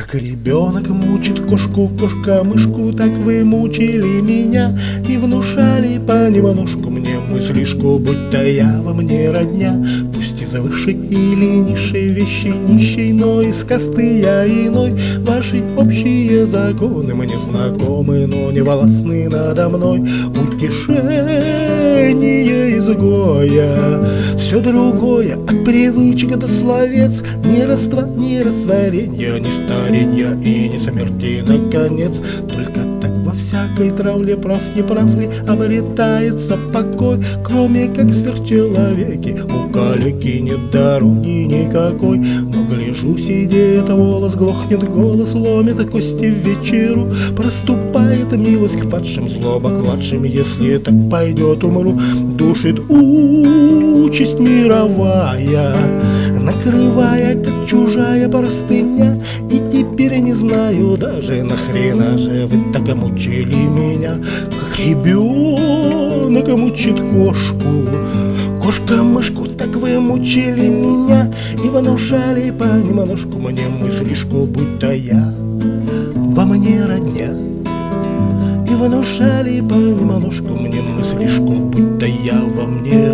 Как ребенок мучит кошку, кошка-мышку, так вы мучили меня и внушали понемножку мне мыслишку, будто я вам не родня. Пусть из высшей или низшей вещи нищей, но из касты я иной. Ваши общие законы мне знакомы, но не властны надо мной. Утешение изгоя, все другое от привычек до словец. Ни родства, ни растворения, ни старения и ни смерти наконец. Только так во всякой травле, прав не прав ли, обретается покой. Кроме как в сверхчеловеке у калеки нет дороги никакой. Но гляжу, сидит волос, глохнет голос, ломит кости в вечеру. Проступает милость к падшим, злоба к младшим, если так пойдет, умру. Душит участь мировая, накрывая, как чужая простыня. И теперь не знаю даже, нахрена же вы так мучили меня. Как ребенок мучит кошку, кошка-мышку, так вы мучили меня и внушали понемножку мне мыслишку, будто я вам не родня. И внушали понемножку мне мыслишку, будто я вам не